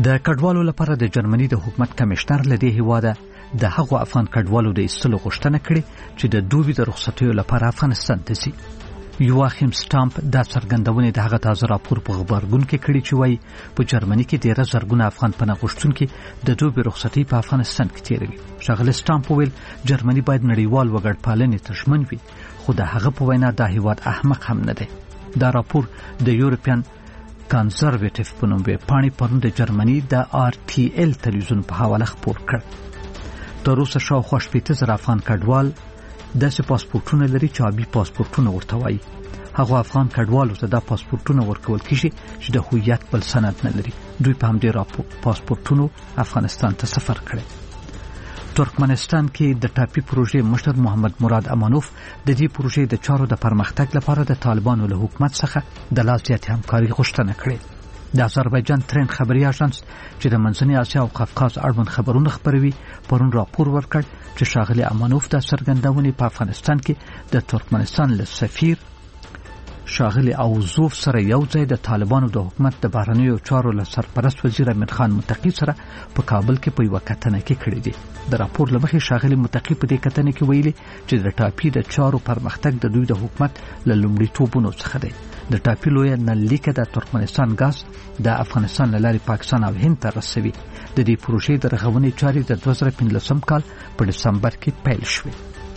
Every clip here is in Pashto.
د کډوالو لپاره د جرمني د حکومت کمشنر له دې هیواده د هغو افغان کډوالو د ایستلو غوښتنه کړې چې د دوبي د رخصتیو لپاره افغانستان ته ځي. یواخیم سټامپ دا څرګندونې د هغه تازه راپور په خبرګون کې کړي چې وایي په جرمني کې ډېر زرګونه افغان پناه غوښتونکي د دوبي رخصتۍ په افغانستان کې تیروي. ښاغلی سټامپ وویل جرمني باید نړیوال وګړپالنې ته ژمن وي، خو د هغه په وینا دا هیواد احمق هم نه دی. دا راپور د یورپین کنزرویټیو په نوم ویبپاڼې پرون د جرمني د RTL تلویزیون په حواله خپور کړ. تر اوسه شاوخوا 80,000 افغان کډوال داسې پاسپورټونه لري چې آبي پاسپورټونه ورته وایي. هغه افغان کډوالو ته دا پاسپورټونه ورکول کیږي چې د هویت بل سند نه لري. دوی په همدې پاسپورټونو افغانستان ته سفر کړي. ترکمنستان کې د ټاپي پروژې مشر محمد مراد امانوف د دې پروژې د چارو د پرمختګ لپاره د طالبانو له حکومت څخه د لا زیاتې همکاري غوښتنه کړې. د آذربایجان ترین خبري اژانس چې د منځنۍ اسیا او قفقاز اړوند خبرونه خپروي پرون راپور ورکړ چې ښاغلی امانوف د څرګندونې په افغانستان کې د ترکمنستان له سفیر ښاغلی اوزوف سره یو ځای د طالبانو د حکومت د بهرنیو چارو له سرپرست وزیر امین خان متقي سره په کابل کې په یوه کتنه کې کړې دي. د راپور له مخې ښاغلی متقي په دې کتنه کې ویلي چې د ټاپي د چارو پرمختګ د دوی د حکومت له لومړیتوبونو څخه دی. د ټاپي لویه نللیکه د ترکمنستان غاز د افغانستان له لارې پاکستان او هند ته رسوي. د دې پروژې د رغونې چارې د 2015 کال په ډسمبر کې پیل شوې.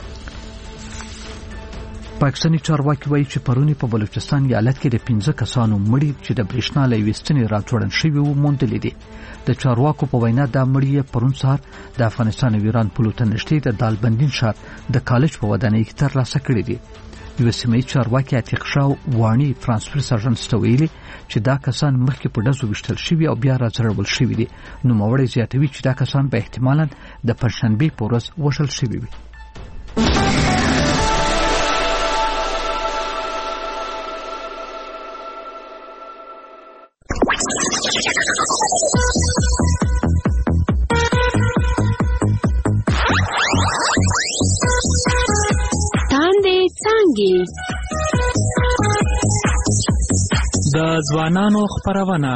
پاکستاني چارواکي وایي چې پرونی په بلوچستان ایالت کې د 15 کسانو مړي چې د برېښنا له یوې ستنې راځوړن شوي وو موندلې دي. د چارواکو په وینا دا مړي پرون سهار د افغانستان او ایران پولو ته نږدې د دالبندین ښار د کالج په ودانۍ کې ترلاسه کړي دي. یو سیمه چارواکي عتیق شاه وانی فرانس پریس اژانس ته ویلي چې دا کسان مخکې په ډزو وشتل شوي او بیا راځړول شوي دي. نوموړی زیاتوي چې دا کسان به احتمالاً د پنځشنبې په ورځ وژل شوي وي. د ځوانانو خپرونه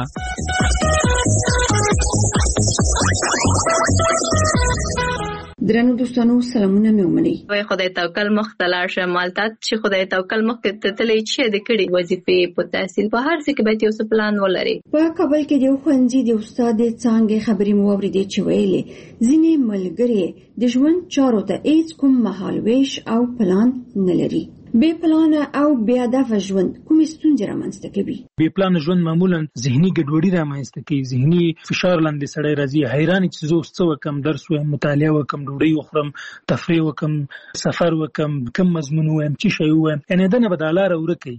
درنو دوستانو سلامونه مې ومنئ. وای خدای توکل مخ ته لاړ شه مالتات چې خدای توکل مخ ته تللی چې د کړي وظیفې په تحصیل په هر څه کې به یو څه پلان ولري. په کابل کې د ښوونځي د استاد څنګه خبرې مو اوریدې چې ویلي ځینې ملګري د ژوند چارو ته هیڅ کوم مهالويش او پلان نه لري. بې پلان او بې هدف ژوند کومې ستونزې رامنځته کوي؟ بې پلان ژوند معمولا ذهني ګډوډي رامنځته کوي، ذهني فشار لاندې سړی راځي، حیران چې زه اوس څه وکم، درس وایم، مطالعه وکم، ډوډۍ وخورم، تفریح وکم، سفر وکم، کوم مضمون وایم، څه شی وایم، یعنې دنه به دا لاره ورکوي.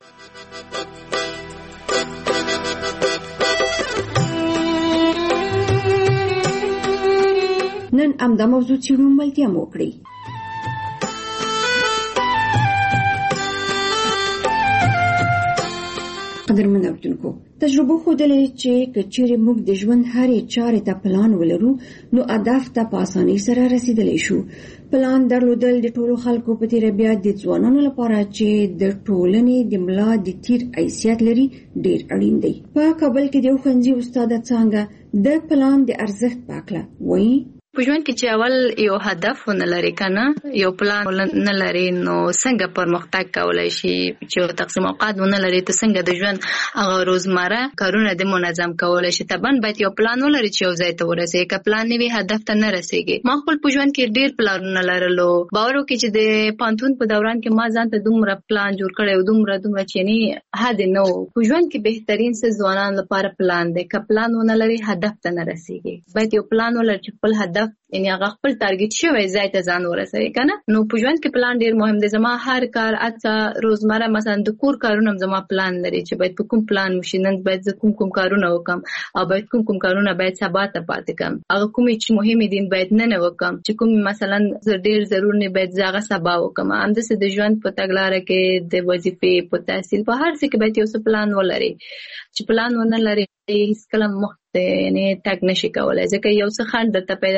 نن همدا موضوع څېړو، ملتیا مو وکړئ. قدرمن اوریدونکو، تجربه ښودلې چې کچېرې موږ د ژوند هرې چارې ته پلان ولرو نو هدف ته په اسانۍ سره رسیدلی شو. پلان درلودل د ټولو خلکو په تیره بیا د ځوانانو لپاره چې د ټولنې د ملا د تیر حیثیت لري ډېر اړین دی. په کابل کې د ښوونځي استاد څنګه د پلان د ارزښت په اړه وایي. په ژوند کې چې اول یو هدف نه لري کنه، یو پلان نه لري، نو څنګه پرمختګ کولای شي؟ چې تقسیم اوقات نه لري ته څنګه د ژوند هغه روزمره کارونه د منظم کولای شي؟ طبعا باید یو پلان ولري چې یو ځای ته ورسېږي. که پلان نه وي هدف ته نه رسېږي. ما خپل په ژوند کې ډېر پلانونه لرلو. باور وکړئ چې د پانتون په دوران کې ما ځان ته دومره پلان جوړ کړی او دومره چې نه حد نه و. په ژوند کې بهترین څه ځوانانو لپاره پلان دی. که پلان ونه لري هدف ته نه رسېږي. باید یو پلان ولري چې خپل هدف یعنی هغه خپل ټارګټ شوی ځای ته ځان ورسوي کنه. نو په ژوند کې پلان ډیر مهم دی. زما هر کار اته روزمره مثلا د کور کارونه زما پلان لري چې باید په کوم پلان وشي. نن باید کوم کارونه وکم او باید کوم کارونه باید سبا ته پاتې کم. هغه کومې چې مهمه دي باید نه وکم، چې کوم مثلا ډیر ضروري نه باید زغه سبا وکم. همداسې د ژوند په تګلارې کې د وظیفې په تحصیل په هر څه کې باید یو څه پلان ولري. چې پلان ونه لري هیڅ کله مخ ته نه تګ نشي کولای. ځکه یو څه خنډ درته پیدا کیږي. ځکه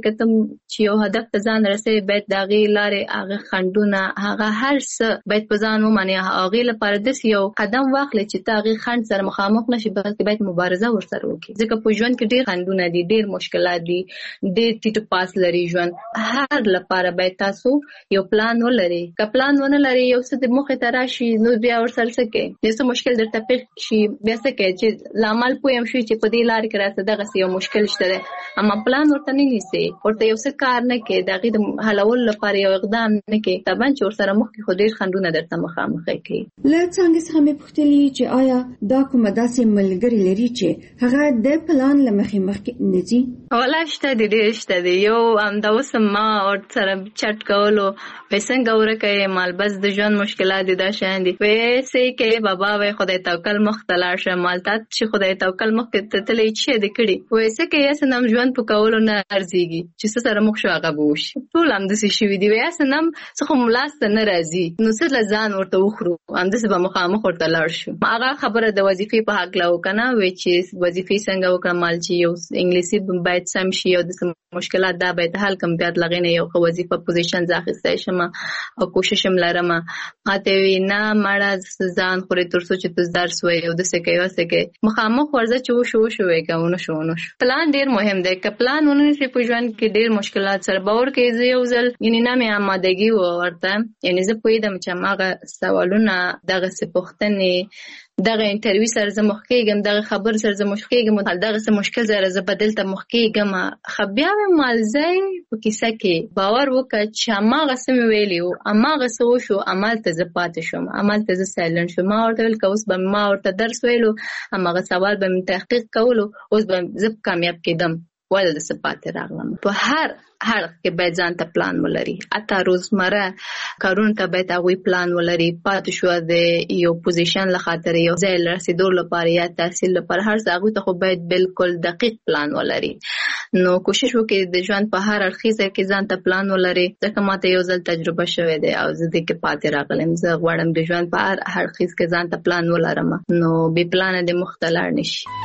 کتم چې یو هدف ته ځان رسوي باید د هغې لارې هغه خنډونه هغه هر څه باید په ځان ومني، هغې لپاره داسې یو قدم واخلي چې ته هغې خنډ سره مخامخ نشي، بلکې باید مبارزه ورسره وکړي. ځکه په ژوند کې ډېر خنډونه دي، ډېر مشکلات دي، ډېر ټیټ پاس لري ژوند. هر لپاره باید تاسو یو پلان ولرئ. که پلان ونه لرئ یو څه د موخې ته راشي نو بیا ورسره څه کوئ، یو څه مشکل درته پیښ شي بیا څه کوئ چې لامل پوه یم شوي چې په دې لارې کې راته دغسې یو مشکل شته دی، اما پلان ورته نه نیسئ، ورته یو څه کار نه کوئ، د هغې د حلولو لپاره یو اقدام نه کوئ، طبعا چې ورسره مخکې خو ډېر خنډونه درته مخامخ کوي. له څنګه څخه مې پوښتلي چې آیا دا کومه داسې ملګري لري چې هغه د پلان له مخکې نه ځي؟ والله شته دي، ډېر شته دي. یو همدا اوس ما ورسره چټ کولو وایي څنګه ورکوې مال بس د ژوند مشکلات دي دا شیان دي، وایي څه کوې بابا، وایي خدای توکل مخ ته لاړ شه، مال ته چې خدای توکل مخکې ته تللی څه دې کړي، وایي څه کوې هسې نم ژوند په کولو نه ارزېږي چې څه سره مخ شو هغه به وشي. ټول همداسې شوي دي، وایي هسې نم څه خو لاس ته نه راځي نو څه له ځان ورته وخورو، همداسې به مخامخ ورته لاړ شو. هغه خبره د وظیفې په هکله وکړه، وایي چې وظیفې څنګه وکړم، مال چې یو انګلیسي باید سم شي او د مشکلات دا باید حل کړم، بیا د هغې نه یو ښه وظیفه پوزیشن زه اخیستی شم او کوشش هم لرم. ماته وایي نه مړه ځان خورې تر څو چې ته درس وایې او داسې کوې واسې کوې، مخامخ ورځه چې وشو وشو وایي که ونه شو ونه شو. پلان ډېر مهم دی، که پلان ونه نیسې په ژوند کې ډېر مشکلات سره باور کوې. زه یو ځل یعنې نه مې آمادګي وه ورته، یعنې زه پوهېدم چې هماغه سوالونه دغسې پوښتنې دغه انټرویو سره زه مخ کېږم، دغه خبر سره زه مخ کېږم، دغسې مشکل سره زه به دلته مخ کېږم. ښه بیا مې مالځی په کیسه کې باور وکړه چې هماغسې مې ویلي وو، هماغسې وشو، همالته زه پاتې شوم، همالته زه سایلنټ شوم. ما ورته ویل که اوس به ما ورته درس ویلو، هماغه سوال به مې تحقیق کولو، اوس به زه کامیاب کېدم، ولې داسې پاتې راغلم. په هر اړخ کې باید ځان ته پلان ولري، حتی روزمره کارونو ته باید هغوی پلان ولري. پاتې شوه د یو پوزیشن له خاطر یو ځای رسېدو لپاره یا تحصیل لپاره، هر څه هغوی ته خو باید بالکل دقیق پلان ولري. نو کوشش وکړئ د ژوند په هر اړخیزه کې ځان ته پلان ولري. ځکه ماته یو ځل تجربه شوې ده او زه دې کې پاتې راغلم. زه غواړم د ژوند په هر اړخیز کې ځان ته پلان ولرم، نو بې پلانه دې مخ ته لاړ نه شي.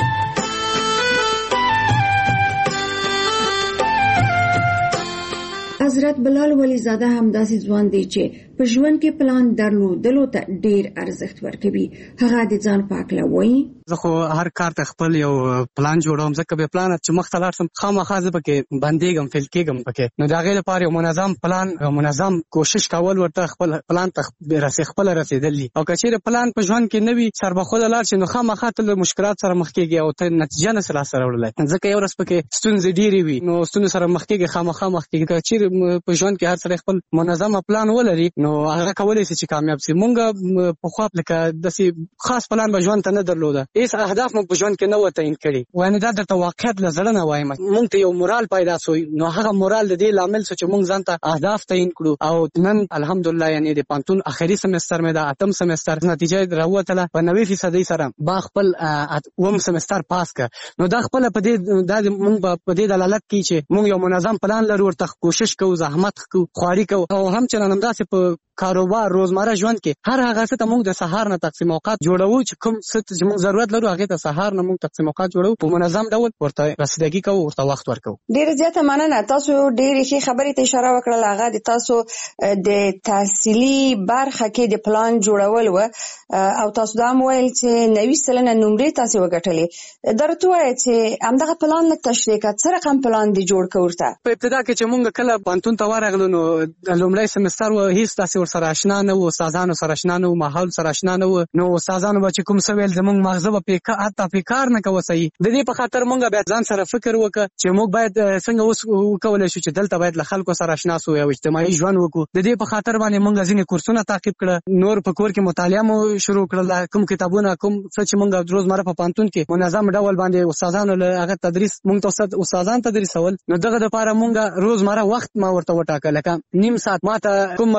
حضرت بلال ولی زاده هم داسې ځوان دی چې په ژوند کې پلان درلودلو ته ډیر ارزښت ورکوي. هغه د ځان په هکله وایي زه خو هر کار ته خپل یو پلان جوړوم، ځکه بې پلانه چې مخ ته لاړ شم خامخا زه پکې بندېږم، فیل کېږم پکې. نو د هغې لپاره یو منظم پلان، یو منظم کوشش کول ورته خپل پلان ته خپله رسېدل دي. او که چېرې پلان په ژوند کې نه وي سربخوده لاړ شي نو خامخا ته له مشکلات سره مخ کېږي او ته نتیجه نه سې لاسته راوړلی، ځکه یو ورځ پکې ستونزې ډېرې وي نو ستونزو سره مخ کېږي، خامخا مخ کېږي. که چېرې په ژوند کې هر سړی خپل منظمه پلان ولري نو هغه کولی شي چې کامیاب شي. مونږ پخوا لکه داسې خاص پلان به ژوند ته نه درلوده، هېڅ اهداف مونږ په ژوند کې نه وه تعین کړي. وایي دا درته واقعیت له زړه نه وایم، مونږ ته یو مورال پیدا شوی، نو هغه مورال د دې لامل شو چې مونږ ځان ته اهداف تعین کړو. او نن الحمدلله یعنې د پوهنتون آخري سمستر مې ده، 8م سمستر نتیجه یې راووتله په 90% سره، با خپل 8م سمستر پاس کړ. نو دا خپله په دې مونږ په دې دلالت کوي چې مونږ یو منظم پلان لرو، ورته کوشش کوو، زحمت کوو، خواري کوو. او هم چې همداسې په کاروبار روزمره ژوند کې هر هغه څه ته موږ د سهار نه تقسیم اوقات جوړوو چې کوم څه چې موږ ضرورت لرو هغې ته سهار نه موږ تقسیم اوقات جوړوو، په منظم ډول ورته رسیدګي کوو، ورته وخت ورکوو. ډېره زیاته مننه. تاسو ډېرې ښې خبرې ته اشاره وکړله. هغه د تاسو د تحصیلي برخه کې د پلان جوړول و او تاسو دا هم ویل چې 90% نمرې تاسې وګټلې. دا راته ووایه چې همدغه پلان لږ تشریح کړه، څه رقم پلان دې جوړ کړ ورته؟ په ابتدا کې چې موږ کله پوهنتون ته ورغلو نو لومړی سمستر و، هېڅ داسې ورسره اشنا نه و، استادانو سره اشنا نه و، ماحول سره اشنا نه و. نو استادانو به چې کوم څه ویل زموږ مغزه به حتی پې کار نه کوه صحیح. د دې په خاطر موږ بیا ځان سره فکر وکړه چې موږ باید څنګه اوس وکولی شو چې دلته باید له خلکو سره اشنا سو او اجتماعي ژوند وکړو. د دې په خاطر باندې موږ ځینې کورسونه تعقیب کړه، نور په کور کې مطالعه مو شروع کړله، کوم کتابونه کوم څه چې موږ روزمره په پوهنتون کې منظم ډول باندې استادانو له هغه تدریس موږ ته استادان تدریسول. نو دغه دپاره موږ روزمره وخت ما ورته وټاکه، لکه نیم ساعت ما ته کوم مضمون چې سخت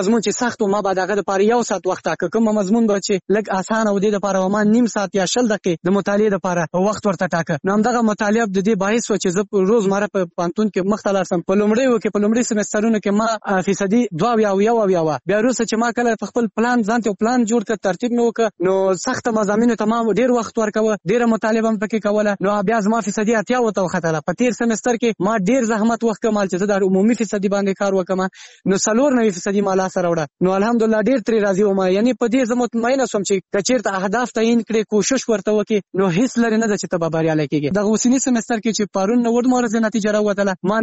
سخت ما بعد هغه لپاره 1 ساعت وخت ټاکه. کوم مضمون به چې لږ اسانه او د لپاره ما نیم ساعت یا 20 دقیقې د مطالعې لپاره وخت ورته ټاکه. نو همدغه مطالعه د دې باعث و چې زه روزمره په پانتون کې مخ ته لاړم. په لومړي سمسترونو کې ما فیصدي 2 یا 1 بیا وروسته چې ما کله په خپل پلان ځان ته پلان جوړ کړ ترتیب مې وکړ نو سخت مضامینو ته ما ډیر وخت ورکوه ډیره مطالعه هم پکې کوله. نو بیا زما فیصدي 80 وته وختله. په تیر سمستر کې ما ډیر زحمت وکړم چې زه د عمومي فیصدي باندې کار وکم. نو 94% ما لا سره وړه. نو الحمدلله ډیر ترې راضي وم. یعنی په دې زه مطمئنه شوم چې کچیرته اهداف تعیین کړې کوشش ورته وکړي نو هیڅ لري نه چې ته به بریالی کېږي. دغه اوسني سمستر کې چې پرون 90% نتیجه راوتله ما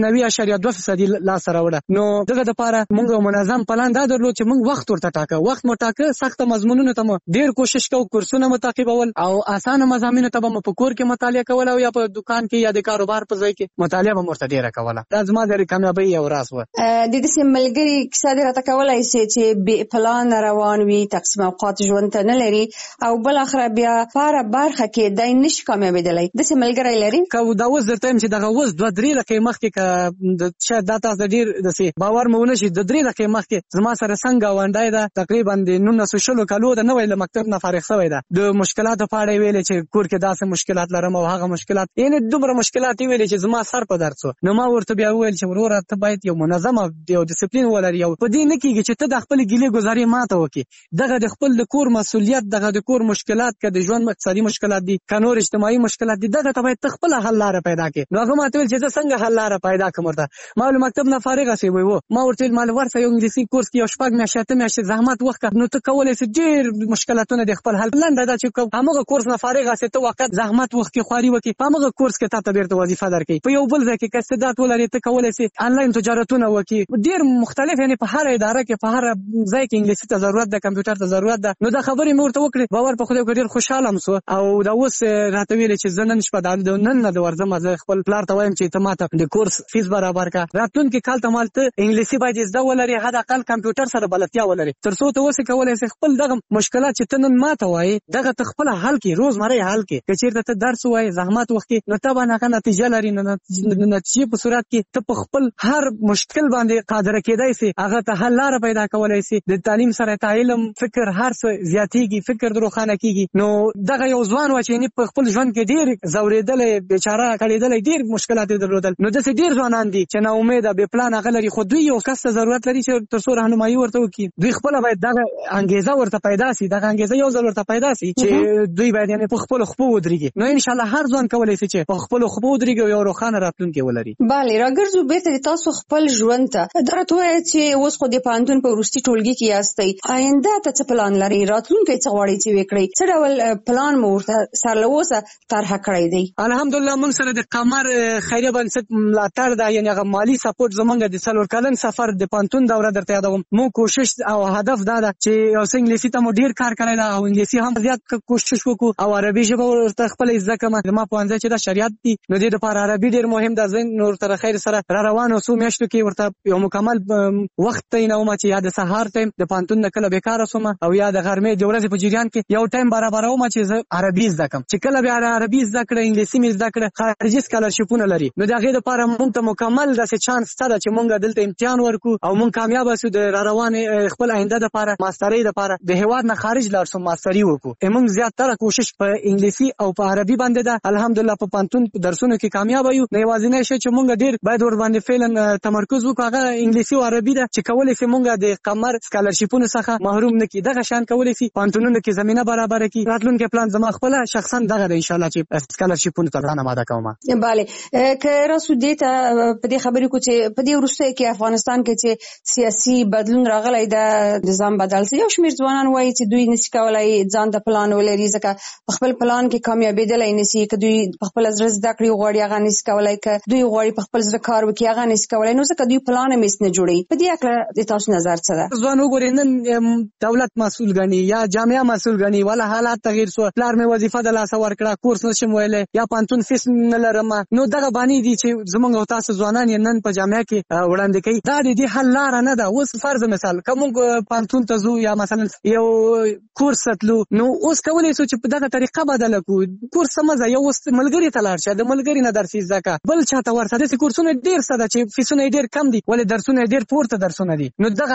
90.2% لا سره وړه. نو دغه لپاره موږ منظم پلان دا درلود چې موږ وخت ورته ټاکه. وخت مو ټاکه سخت مضمونونو ته مو ډیر کوشش کوو کورسونه متعقبول او اسانه مضامینو ته مو په کور کې مطالعه کول او یا په دکان کې یا د کاروبار په ځای کې مطالعه به مرته ډیره کوله. دا زما د کامیابی یو راز و. د دې ملګری کیسه دې راته کولای شي چې بې پلان روان وي تقسیم اوقات ژوند ته نه لري او بل اخر بیا فار برخه کې دای نش کامیابیدلی. د دې ملګری لري کو دا وز درته چې دغه وز 2-3 لکه مخکې شاید دا تاسو د ډیر د باور مونږ نشي د 3 لکه مخکې زما سره څنګه وانډای دا تقریبا د 1900 کالو د نوې له مکتب نه فارغ شوی دا د مشکلاتو په اړه ویل چې کور کې داسې مشکلات لرم او هغه مشکلات یعنی دومره مشکلات ویل چې زما سر په درد شو. نو ما ورته بیا ویل چې وروره ته باید یو منظم او ډیسپلین ولري او په دې نه کېږي چې ته د خپل ګیلې گزاري ماته وکړي. دغه د خپل د کور مسؤلیت دغه د کور مشکلات که د ژوند اقتصادي مشکلات دي که نور اجتماعي مشکلات دي دغه ته باید ته خپل حل لاره پیدا کړې. نو هغه ماته ویل چې زه څنګه حل لاره پیدا کړم. ورته ما له مکتب نه فارغ شوی و. ما ورته ویل مال ورته یو انګلیسي کورس کې یو 6 میاشتې زحمت وکړه نو ته کولای شې ډېر مشکلاتونه د خپل حل لنډه دا چې هغه کورس نه فارغ شې ته وخت زحمت وکړې خواري وکړې هغه کورس کې ته بیرته وظیفه درکې په یو بل ځای کې کسدات ولري ته کولای شې انلاین تجارتونه وکړې. ډېر مختلف یعنی په هر اداره کې په هر ځای کې انګلیسي ته ضرورت ده کمپیوټر ته ضرورت ده. نو دا خبرې مې ورته وکړې باور په خدای ډېر خوشاله ام سو او دا اوس راته ویل چې زه نن شپه نن نه ورځم زه خپل پلار ته وایم چې ته ماته د کورس فیس برابر کا راتلونکي کال ته مالته انګلیسي باید زده ولري حد اقل کمپیوټر سره بلدتیا ولري تر څو ته اوس کولای شې خپل دغه مشکلات چې ته نن ماته وایي دغه ته خپل حل کې روزمره حل کې کچیرته ته درس وایي زحمت وکړي نو ته باندې نتیجه لري. نتیجه په صورت کې ته په خپل هر مشکل باندې قادر کېدای شي هغه ته حل لاره پیدا کولای شي. د تعلیم سره علم فکر هر څه زیاتېږي فکر روښانه کېږي. نو دغه یو ځوان و چې په خپل ژوند کې ډېر زورېدلی بیچاره کړېدلی ډېر مشکلات یې درلودل. نو داسې ډېر ځوانان دي چې ناامیده بې پلانه هغه لري خو دوی یو کس ته ضرورت لري چې تر څو راهنمایي ورته وکړي. دوی خپله باید دغه انګېزه ورته پیدا شي دغه انګېزه یو ځل ورته پیدا شي چې دوی باید یعنې په خپلو خپو ودرېږي. نو انشاءالله هر ځوان کولی شي چې په خپلو خپو ودرېږي او یو روښانه راتلونکی ولري. بله راګرځو بېرته تاسو خپل ژوند ته دا راته ووایه چې اوس خو د پوهنتون په وروستي ټولګي کې یاستئ آینده ته څه پلان لرئ راتلونکی څه غواړئ چې وکړئ څه ډول پلان مو ورته سر له اوسه طرحه کړی دی؟ الحمدلله موږ سره د قمر خیریه بنسټ ملاتړ ده یعنې هغه مالي سپورټ زموږ د 4 کلن سفر د پوهنتون دوره درته یادوم. موږ کوشش او هدف دا ده چې یو څه انګلیسي ته مو ډېر کار کړی ده او انګلیسي هم زیات کوشش وکړو او عربي ژبه ورته خپله زده کړم. زما پوهنځی چې دا شریعت دي نو دې دپاره عربي ډېر مهم ده. زه نور تر خیر سره را روانو څو میاشتو کې ورته یو مکمل وخت تعینوم چې یا د سهار ټایم د پوهنتون نه کله بیکاره شوم او یا د غرمې د ورځې په جریان کې یو ټایم برابروم چې زه عربي زده کړم چې کله بیا عربي زده کړه انګلیسي مې زده کړه خارجي سکالرشیپونه لري نو د هغې دپاره موږ ته مکمل داسې چانس شته ده چې موږ دلته امتحان ورکړو او موږ کامیابه شو د را روانې خپل آینده دپاره ماسترۍ دپاره د هېواد نه خارج لاړ شو ماستري وکړو. موږ زیاتره کوشش په انګلیسي او په عربي باندې ده. الحمدلله په پوهنتون په درسونو کې کامیابه یو. نو یوازینی شی چې موږ ډېر باید ور باندې فعلا تمرکز وکړو هغه انګلیسي او عربي ده چې کولی شي موږ د قمر سکالرشیپونو څخه محروم نه کړي. دغه شان کولی شي پوهنتونونو کې زمینه برابره کړي. راتلونکی پلان زما خپله شخصا دغه ده انشاءالله چې سکالرشیپونو ته ځان آماده کوم. بله که راسو دې ته په دې خبرې کو چې په دې وروستیو کې افغانستان کې چې سیاسي بدلون راغلی ده نظام بدل شي یو شمېر ځوانان وایي چې دوی نشي کولی ځان ته پلان ولري ځکه په خپل پلان کې کامیابېدلی نشي که دوی په خپله زړه زده کړې غواړي هغه نشي کولی که دوی غواړي په خپل زړه کار وکړي هغه نشي کولی نو ځکه دوی پلان هم هېڅ نه جوړوي. په دې هکله د تاسو نظر څه ده؟ ځوان وګورئ نن دولت مسؤل ګڼي یا جامعه مسؤل ګڼي ولا حالات تغییر شو پلار مې وظیفه د لاسه ورکړه کورس نشم ویلی یا پوهنتون فیس نه لرم نو دغه بانې دي چې زموږ او تاسو ځوانان یې نن په جامعه کې وړاندې کوي. دا د دې حل لاره نه ده. اوس فرض مثال که موږ پوهنتون ته ځو یا مثلا یو کورس تلو نو اوس کولی شو چې په دغه طریقه بدله کړو. کورس ته مه ځه یو اوس ملګري ته لاړ شه د ملګري نه درس زده کړه بل چا ته ورشه. داسې کورسونه ډېر څه ده چې فیسونه یې ډېر کم دي ولې درسونه یې ډېر پورته درسونه دي. نو دغه هغه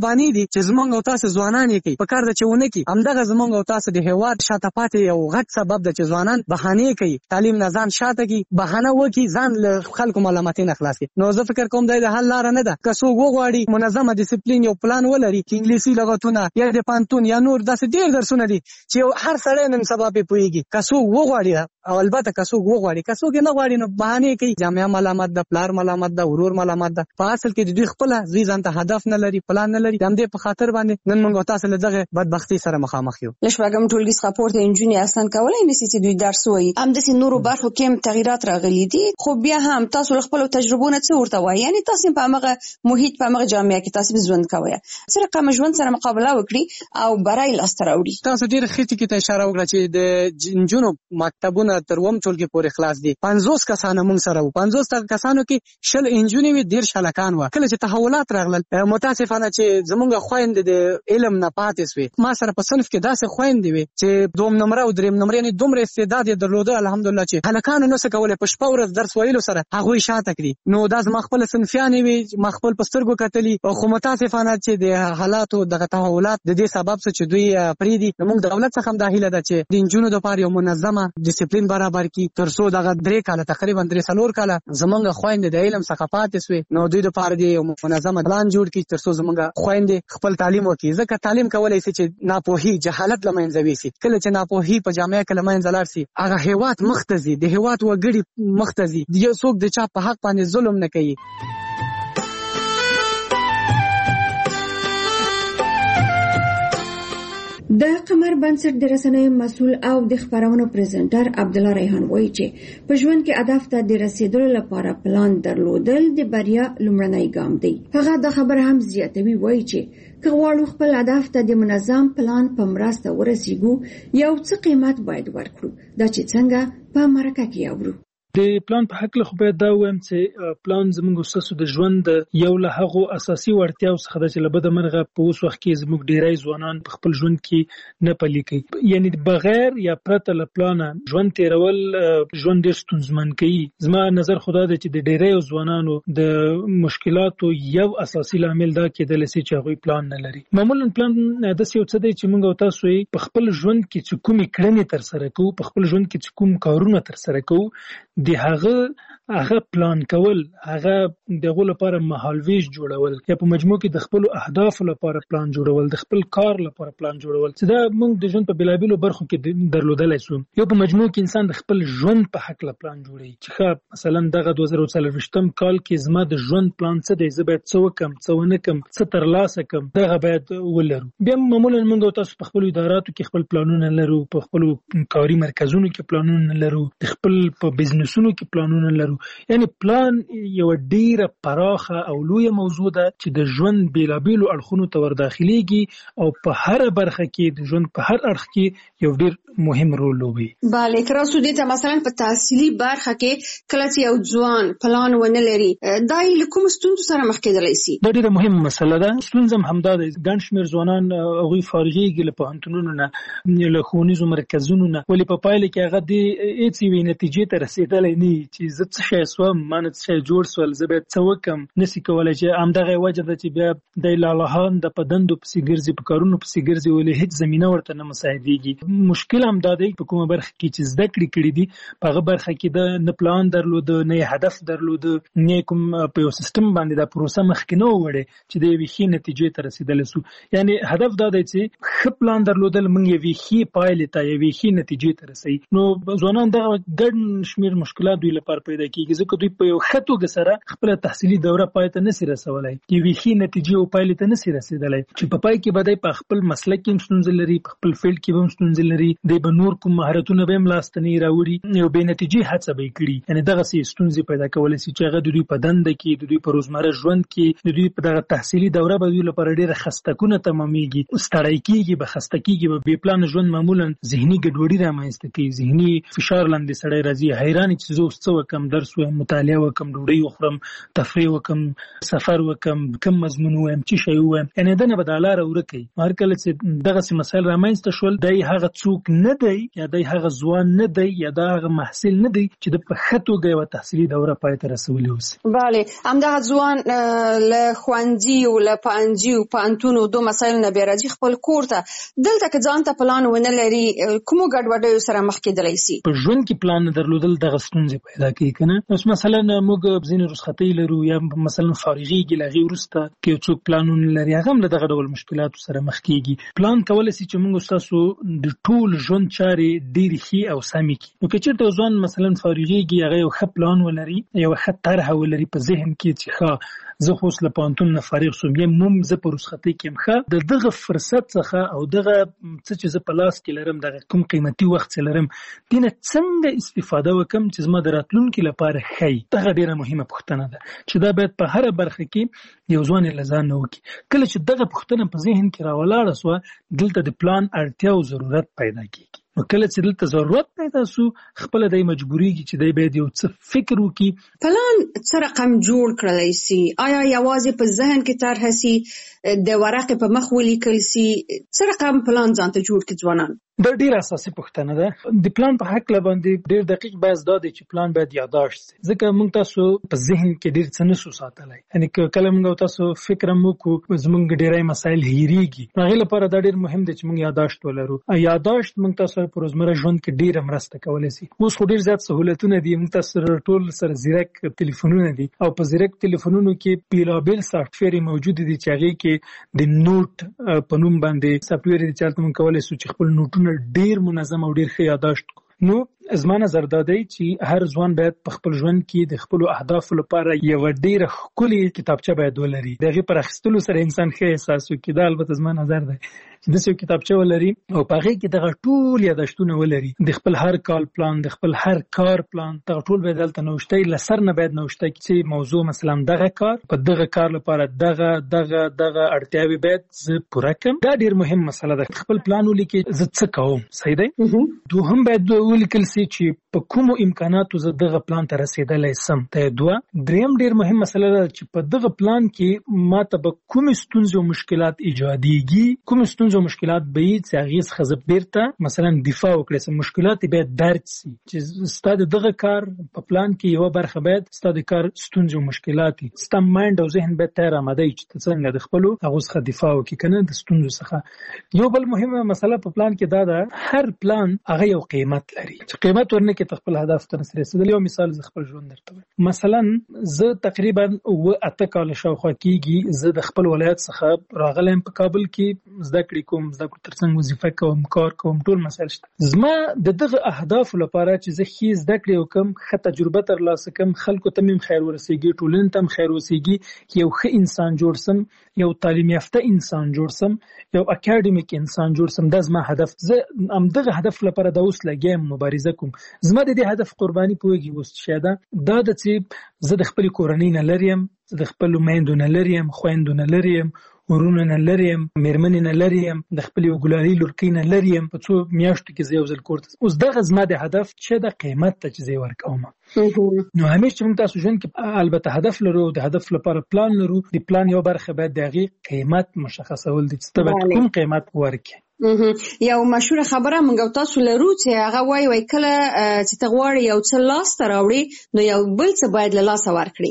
قرباني دي چې زمونږ او تاسو ځوانان یې کوي په کار د چونه کې همدغه زمونږ او تاسو د هیواد شاته پاتې یو غټ سبب د چې ځوانان بهانه کوي تعلیم نه ځان شاته کی بهانه وکي ځان له خلکو معلومات نه خلاص کی. نو زه فکر کوم د حل لار نه ده که څوک وغواړي منظمه ډیسپلین یو پلان ولري چې انګلیسي لغتونه یا د پانتون یا نور داسې ډیر درسونه دي چې هر سړی نن سبا په پويږي که څوک وغواړي او البته که څوک وغواړي که څوک نه غواړي نو بهانه کوي جامعه ملامت ده پلار ملامت ده ورور ملامت ده په اصل کې د دوی خپل ځي ځان ته هدف نه لري پلان نه لري هم دې په خاطر باندې نن موږ تاسو له دغه بدبختی سره مخامخ یو. لښوګم ټولګي سپورت انجینر اصلا کولای نشي چې دوی درس وایي هم د نورو برخو کې تغیرات راغلي دي خو بیا هم تاسو خپل تجربونه څه ورته وایي یعنی تاسو په هغه محیط په هغه جامعه کې تاسو ژوند کوئ سره کوم ژوند سره مقابله وکړي او برای لاستر اوړي. تاسو ډیر خېټه کې اشاره وکړه چې د جنونو مکتبونه تر وم ټولګي پورې خلاص دي 50 کسانه موږ سره وو 50 کسانو کې شل انجونی وی ډیر شلکان و کله چې تحولات راغلل متاسفانه چې زمونږ خويند د علم نه پاتې سوی ما سره په صنف کې داسې خويند وي چې دوم نمبر او دریم نمبر یعنی دومره استعداد درلوده الحمدلله چې هلکانو نو څه کولای په شپه ورځ درس ویلو سره هغه شاته کړی نو دا زما خپل صنفیان وي ما خپل پسترګو کتلی او خو متاسفانه چې د حالاتو دغه تحولات د دې سبب چې دوی پریدي موږ دولت څخه هم داخله ده چې د انجونو د پاره یو منظمه ډیسپلین برابر کی ترڅو دغه 3 کاله تقریبا 3 کاله زمونږ خويند د علم څخه پاتې سوی نو دوی د پاره دی یو منظمه پلان جوړ کی ترڅو زمونږ خويند خپل تعلیم وکړي ځکه تعلیم کولای شي چې ناپوهي جهالت لمنځوي شي کله چې ناپوهي په جامعه کې لمنځه لاړ شي هغه هیواد مختزي د هیواد وګړي مختزي یو څوک د چا په حق باندې ظلم نه کوي. د قمر بنسټ د رسنیو مسؤل او د خبرونو پریزنټر عبد الله ریحان وایي چې په ژوند کې هدف ته د رسیدلو لپاره پلان درلودل د بریا لومړنی ګام دی. هغه د خبر هم زیاتوي وایي چې که غواړو خپل هدف ته د منظم پلان په مرسته ورسیږو یو څه قیمت باید ورکړو دا چې څنګه په مرکه کې اورو. د پلان په حق له خو باید دا وایم چې پلان زموږ اساسو د ژوند یو له هغو اساسي وړتیاو څخه د چې لبد مرغه په اوس وخت کې زموږ ډیری ځوانان په خپل ژوند کې نه پلي کوي یعنی بغیر یا پرته له پلان ژوند تیرول ژوند ډیر ستونزمن کوي. زما نظر خدا دی چې د ډیری ځوانانو د مشکلاتو یو اساسي عامل دا کېدل چې هغه پلان نه لري. معمولا پلان د څه څه دی چې موږ او تاسو په خپل ژوند کې چې کومې کړنې تر سره کوو په خپل ژوند کې چې کوم کارونه تر سره کوو د هغه پلان کول هغه دغه لپاره مهالویش جوړول یا په مجموع کې د خپل اهداف لپاره پلان جوړول د خپل کار لپاره پلان جوړول چې دا موږ د ژوند په بلابلو برخو کې درلودلای شو. یو په مجموع کې انسان د خپل ژوند په حق له پلان جوړي چې مثلا دغه 2024م کال کې زما د ژوند پلان څه دی زه باید څه وکم څه ونه کم څه ترلاسه کم دغه باید ولرو. بیا معمولا موږ تاسو په خپل اداراتو کې خپل پلانونه لرو په خپل کاري مرکزونو کې پلانونه لرو د خپل په بزنسونو کې پلانونه لرو یعنی پلان یو ډیره پراخه او لوی موضوع ده چې د ژوند بیلابیلو اړخونو ته ورداخليږي او په هر برخه کې د ژوند په هر اړخ کې یو ډیر مهم رول لوبي. bale ترڅو دې ته مثلا په تحصیلي برخه کې کله چې یو ځوان پلان ونه لري دای له کوم ستونزو سره مخ کېدلی شي. دا ډیره مهمه مسله ده. ستونزم همدا ده ګڼ شمېر ځوانان هغوی فارغېږي له پوهنتونونو نه له ښوونیزو مرکزونو نه ولې په پایله کې هغه د هېڅ یوې نتیجې ته رسېدلی نه چې زه څه شی سوم ما نه څه شی جوړ سول زه باید څه وکم نسي کولی چې همدغه وجه ده چې بیا د لالهان د په دندو پسې ګرځي په کارونو پسې ګرځي ولې هېڅ زمینه ورته نه مساعدېږي. مشکل همدا دی په کومه برخه کې چې زده کړې کړي دي په هغه برخه کې د نه پلان درلوده نه هدف درلوده نه کوم په یو سیستم باندې دا پروسه مخکې نه وړي چې د یوې ښې نتیجې ته رسېدلی سو. یعنی هدف دا دی چې ښه پلان درلودل موږ یوې ښې پایلې ته یوې ښې نتیجې ته رسوي. نو ځوانان دغه ګڼ شمېر مشکلات دوی لپاره پیدا کېږي ځکه دوی په یو ښه توګه سره خپله تحصیلي دوره پای ته نسي رسولی یوې ښې نتیجې او پایلې ته نسي رسېدلی چې په پای کې به دی په خپل مسلک کې هم ستونزې لري په خپل فیلډ کې به هم ستونزې لري دی به نور کوم مهارتونه به هم لاسته نه راوړي یو بې نتیجې هڅه به یې کړي یعنې دغسې ستونزې پیدا کولی شي چې هغه د دوی په دنده کې د دوی په روزمره ژوند کې د دوی په دغه تحصیلي دوره به دوی لپاره ډېره خستکونه تمامېږي ستړی کېږي به خسته کېږي به بې پلانه ژوند معمولا ذهني ګډوډي رامنځته کوي ذهني فشار لاندې سړی راځي حیرانې چې زه اوس څه وکم، درس وایم، مطالعه وکم، ډوډۍ وخورم، تفریح وکم، سفر وکم، کوم مضمون وایم، څه شی وایم، یعنی دنه به دا لاره ورکوي. هر کله چې دغسې مسایل رامنځته شول، دی هغه څوک نه دی یا دی هغه ځوان نه دی یا دا هغه محصل نه دی چې د په ښه توګه یوه تحصیلي دوره پای ته رسولې اوسي. بله، همدغه ځوان له ښوونځي او له پوهنځي او پوهنتون دو مسایلو نه بیا راځي خپل کور ته. دلته که ځان ته پلان ونه لري، کومو ګډوډیو سره مخ کېدلی سي؟ په ژوند کې پلان نه درلودل دغه ستونزې پیدا کوي که نه. اوس مثلا موږ ځینې رخصتۍ لرو یا مثلا فارغېږي، له هغې وروسته که یو څوک پلانونه لري، هغه هم له دغه ډول مشکلاتو سره مخ کېږي. پلان کولی سي چې موږ ستاسو د ټول ژوند چارې ډېرې ښې او سمې کړي. نو که چېرته ځوان مثلا فارغېږي، هغه یو ښه پلان ولري، یوه ښه طرحه ولري په ذهن کې چې ښه زه خو اوس له پوهنتون نه فارغ شوم، یا زه په رخصتۍ کې یم، ښه د دغه فرصت څخه او دغه څه چې زه په لاس کې لرم، دغه کوم قیمتي وخت چې لرم، دې نه څنګه استفاده وکم چې زما د راتلونکي لپاره ښه وي. دغه ډېره مهمه پوښتنه ده چې دا باید په هره برخه کې یو ځوان یې له ځان نه وکړي. کله چې دغه پوښتنه په ذهن کې راولاړه سوه، دلته د پلان اړتیا او ضرورت پیدا کېږي. نو کله چې دلته ضرورت پیدا سو، خپله دی مجبوریږي چې دی باید یو څه فکر وکړي. پلان څه رقم جوړ کړلی سي؟ آیا یوازې په ذهن کې طرحه سي، د ورقې په مخ ولیکل سي؟ څه رقم پلان ځان ته جوړ کړي ځوانان؟ دا ډېره اساسي پوښتنه ده. د پلان په هکله باندې ډېر دقیق بحث دا دی چې پلان باید یادداشت سي، ځکه موږ تاسو په ذهن کې ډېر څه نسو ساتلی. یعنې که کله موږ تاسو فکر هم وکړو، زموږ ډېری مسایل هېرېږي. نو هغې لپاره دا ډېر مهم دی چې موږ یادداشت ولرو. یادداشت موږ تاسو په روزمره ژوند کې ډېره مرسته کولی سي. اوس خو ډېر زیات سهولتونه دي، موږ تاسو سره ټول سره زیرک تلیفونونه دي، او په زیرک تلیفونونو کې بېلابېل سافټویر موجود دي چې هغې کې د نوټ په نوم باندې سافټویر دي چې هلته موږ کولی سو چې خپل نوټونه ډېر منظم او ډېر ښه یادداشت کړو. نو زما نظر دا دی چې هر ځوان باید په خپل ژوند کې د خپلو اهدافو لپاره یوه ډېره ښکلې کتابچه باید ولري. د هغې پر اخیستلو سره انسان ښه احساس وکړي. دا البته زما نظر دی چې داسې یو کتابچه ولري او په هغې کې دغه ټول یاداشتونه ولري، د خپل هر کال پلان، د خپل هر کار پلان، دغه ټول باید هلته نوشته له سر نه باید نوشته کړي چې موضوع مثلا دغه کار، په دغه کار لپاره دغه اړتیاوې باید زه پوره کړم. دا ډېر مهم مسله ده. خپل پلان ولیکي زه څه کوم. صحیح دی. دوهم باید ولیکل سي چې په کومو امکاناتو زه دغه پلان ته رسېدلی سم. ته دوه. دریم ډېر مهم مسله ده چې په دغه پلان کې ماته به کومې ستونزې او مشکلات ایجادېږي، کومې ستونزې او مشکلات به یي چې هغې څخه زه بیرته مثلا دفاع وکړی سم. مشکلات باید درک سي چې ستا د دغه کار په پلان کې یوه برخه باید ستا د کار ستونزې او مشکلات وي. ستا مایند او ذهن باید تیار آماده وي چې ته څنګه د خپلو هغو څخه دفاع وکړي، که نه د ستونزو څخه. یو بل مهمه مسله په پلان کې دا ده، هر پلان هغه یو قیمت لري چې قیمت ورنه کې ته خپل هدف ته رسېدل. یو مثال زه خپل ژوند درته وایم. مثلا زه تقریبا 8 کاله شاوخوا کېږي زه د خپل ولایت څخه راغلی یم. په کابل کې زده کړې کوم، زده کړو ترڅنګ وظیفه کوم، کار کوم، ټول مسایل شته. زما د دغه اهدافو لپاره چې زه ښې زده کړې وکړم، ښه تجربه ترلاسه کړم، خلکو ته مې خیر ورسېږي، ټولنې ته هم خیر ورسېږي، یو ښه انسان جوړ سم، یو تعلیم یافته انسان جوړ سم، یو اکاډمیک انسان جوړ سم. دا زما هدف. زه همدغه هدف لپاره دا اوس لګیا یم، مبارزه کوم. زما د دې هدف قرباني پوهېږي اوس څه ده؟ دا ده چې زه د خپلې کورنۍ نه لرې یم، زه د خپلو میندو نه لرې یم، خویندو نه لرې یم، ورونه نه لرې یم، مېرمنې نه لرې یم، د خپلې یو ګلالۍ لورکۍ نه لرې یم. په څو میاشتو کې زه یو ځل کور ته. اوس دغه زما د هدف چې د قیمت ته چې زه یې ورکوم. نو همیشه چې موږ تاسو ژوند کې البته هدف لرو، د هدف لپاره پلان لرو، د پلان یو برخه باید د هغې قیمت مشخصول دي چې ته باید کوم قیمت ورکړې. یو مشهوره خبره موږ تاسو لرو چې هغه وایي کله چې ته غواړې یو څه لاسته راوړې نو یو بل څه باید له لاسه ورکړې.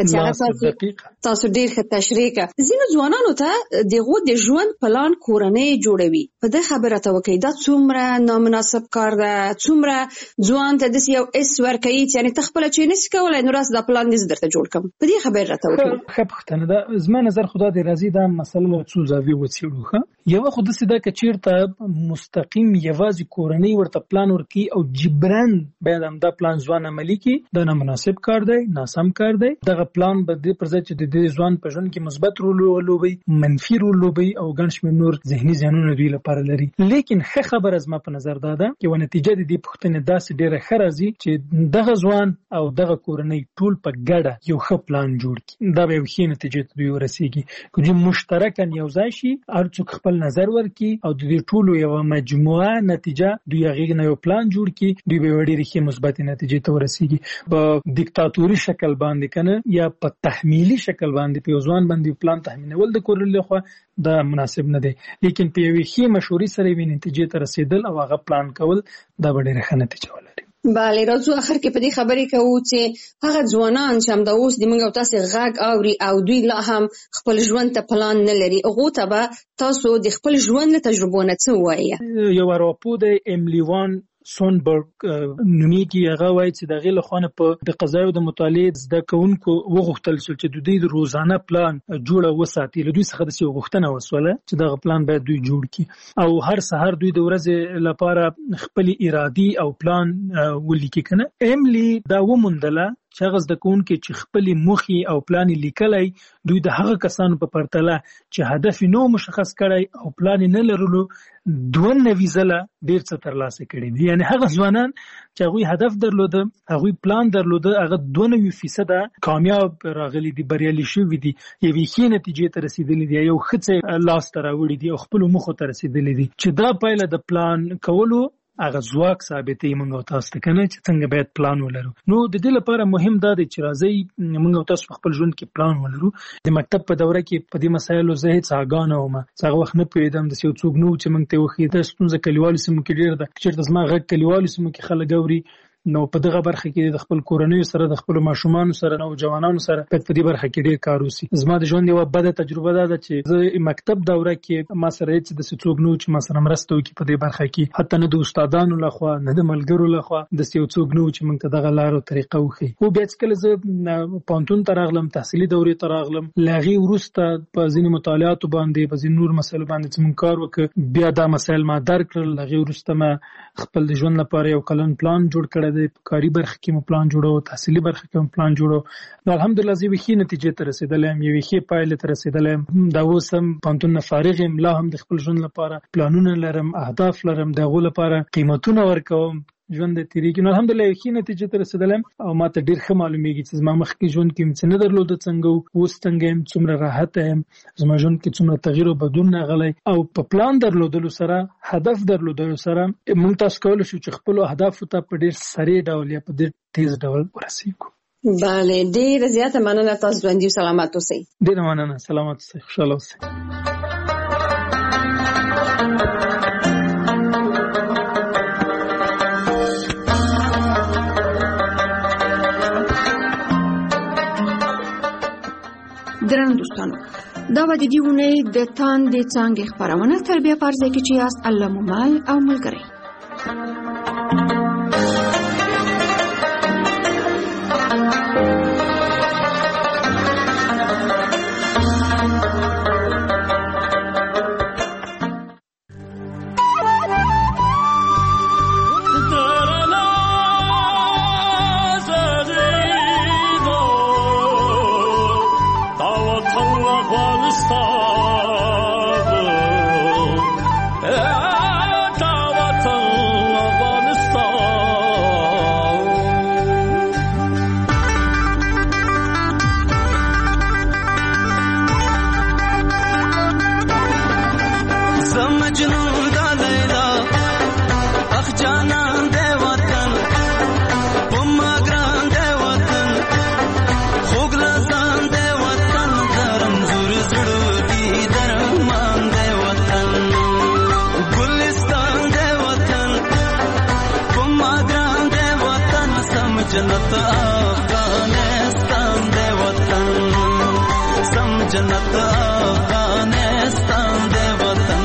تاسو ډېر ښه تشریح کړه. ځینو ځوانانو ته دغه د ژوند پلان کورنۍ جوړوي. په دې خبره ته وکړئ دا څومره نامناسب کار ده، څومره ځوان ته داسې یو اس ورکوي چې یعنې ته خپله چې نشي کولی نو راسه دا پلان دې زه درته جوړ کړم. په دې خبره راته وکړئ. ښه پوښتنه ده. زما نظر خو دا دی راځي دا مسله له څو زاویو وڅېړو. ښه یوه خو داسې ده که چېرته مستقیم یوازې کورنۍ ورته پلان ورکړي او جبران باید همدا پلان ځوان عملي کړي، دا نامناسب کار دی، ناسم کار دی. دغه پلان به دې پر ځای چې د دې ځوان په ژوند کې مثبت رول ولوبوي، منفي رول ولوبوي او ګڼ شمېر نور ذهني زیانونه دوی لپاره لري. لیکن ښه خبره زما په نظر دا ده چې یوه نتیجه د دې پوښتنې داسې ډېره ښه راځي چې دغه ځوان او دغه کورنۍ ټول په ګډه یو ښه پلان جوړ کړي. دا به یو ښې نتیجې ته دوی ورسېږي. که دوی مشترکاً یو ځای شي، هر څوک خپل خپل نظر ورکړي او د دې ټولو یو مجموعه نتیجه دوی هغه نه یو پلان جوړ کړي، دوی به ډېرې ښې مثبت نتیجې ته ورسیږي. په دیکتاتوري شکل باندې کنه یا په تحمیلي شکل باندې په ځوان باندې پلان تحمیلول د کورل لخوا دا مناسب نه دی، لیکن په یوې ښې مشورې سره یې نتیجې ته رسیدل او هغه پلان کول دا به ډېره ښه نتیجه ولري. بله، راځو اخر کې په دې خبرې کوو چې هغه ځوانان چې همدا اوس د موږ او تاسو غږ اوري او دوی لا هم خپل ژوند ته پلان نه لري، هغو ته به تاسو د خپل ژوند له تجربو نه څه وایي؟ یو راپور د ایملی وان سونبرګ نومیږي، هغه وایي چې د غیله خانه په د قضایو د مطالعه زده کوونکو وغوښتل شو چې دوی د روزانه پلان جوړه وساتي. له دوی څخه د څه غوښتنه وسوله چې دغه پلان باید دوی جوړ کړي او هر سحر دوی د ورځې لپاره خپل ارادي او پلان ولیکي. کنه ایملی دا ومندله چې هغه زده کوونکي چې خپل موخي او پلان لیکلای، دوی د هغه کسانو په پرتله چې هدف نو مشخص کړی او پلان نه لرلو 92 ځله ډیر څه ترلاسه کړي دي. یعنی هغه ځوانان چې هغه هدف درلوده، هغه پلان درلوده، هغه 92% کامیاب راغلي دي، بریالي شوي دي، یوې ښې نتیجې ته رسیدلي دي، یو ښه لاس ته راوړي دي او خپل موخو ته رسیدلي دي. چې دا پایله د پلان کولو هغه ځواک ثابتې موږ او تاسو ته کنه چې څنګه باید پلان ولرو. نو د دې لپاره مهم دا دی چې راځي موږ او تاسو خپل ژوند کې پلان ولرو. د مکتب په دوره کې په دې مسایلو زه هیڅ آګاه نه وم، څنګه وخت نه پوهېدم، د یو څوک نو چې موږ ته وخی د ستونزه کلیوالو سیمو کې ډیر ده، چې زما غږ کلیوالو سیمو کې خلک اوري. نو په دغه برخه کې د خپل کورنۍ سره، د خپل ماشومان سره او جوانانو سره په دې برخه کې ډیر کار وسی. زما د ژوند یو بده تجربه ده چې زه مکتب دوره کې ما سره هیڅ د څوک نو چې ما سره مرسته وکړي په دې برخه کې، حتی نه د استادانو لخوا نه د ملګرو لخوا د څوک نو چې موږ ته دغه لار او طریقه وخی. خو بیا چې کله زه پانتون ته راغلم، تحصیلي دورې ته راغلم، لاغي ورسته په ځینې مطالعاتو باندې په ځینې نور مسایلو باندې چې موږ کار وکړ، بیا دا مسایل ما درک کړل. لاغي ورسته ما خپل د ژوند لپاره یو کلن پلان جوړ کړی دی، په کاري برخه کې مو پلان جوړو، تحصیلي برخه کې مو پلان جوړو. نو الحمدلله زه یوې ښې نتیجې ته رسیدلم، یوې ښې پایلې ته رسیدلم. دا اوس هم پانتون نه فارغ یم، لا هم د خپل ژوند لپاره پلانونه لرم، اهداف لرم، د هغو لپاره قیمتونه ورکوم، ژوند د تیریږي. نو الحمدلله یوې ښې نتیجې ته رسیدلم او ما ته ډېر ښه معلومیږي چې زما مخکې ژوند کې څه نه درلوده، څنګه اوس څنګه یم، څومره راحت یم، زما ژوند کې څومره تغییر او بدلون راغلی. او په پلان درلودلو سره، هدف درلودلو سره موږ تاسو کولی شو چې خپلو اهدافو ته په ډېر سریع ډول یا په ډېر تیز ډول ورسیږو. بله، ډېره زیاته مننه. تاسو ژوندي او سلامت اوسئ. ډېره مننه، سلامت اوسئ، خوشحاله اوسئ. درنو دوستانو، دا به د دې اونۍ د تاندې څانګې خپرونه تربیه په ارزه کې چې یاست الله مو مل او ملګری. जन्नत अफगानिस्तान दे वतन, सम जन्नत अफगानिस्तान दे वतन।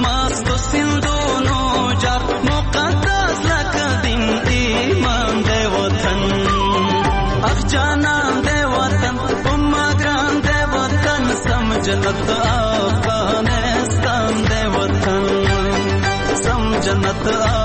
مست سندونو جار مقدس لکه دین ایمان دی وطن اخ جانان دی وطن امگران دی وطن سم جنت افغانستان دی وطن سم جنت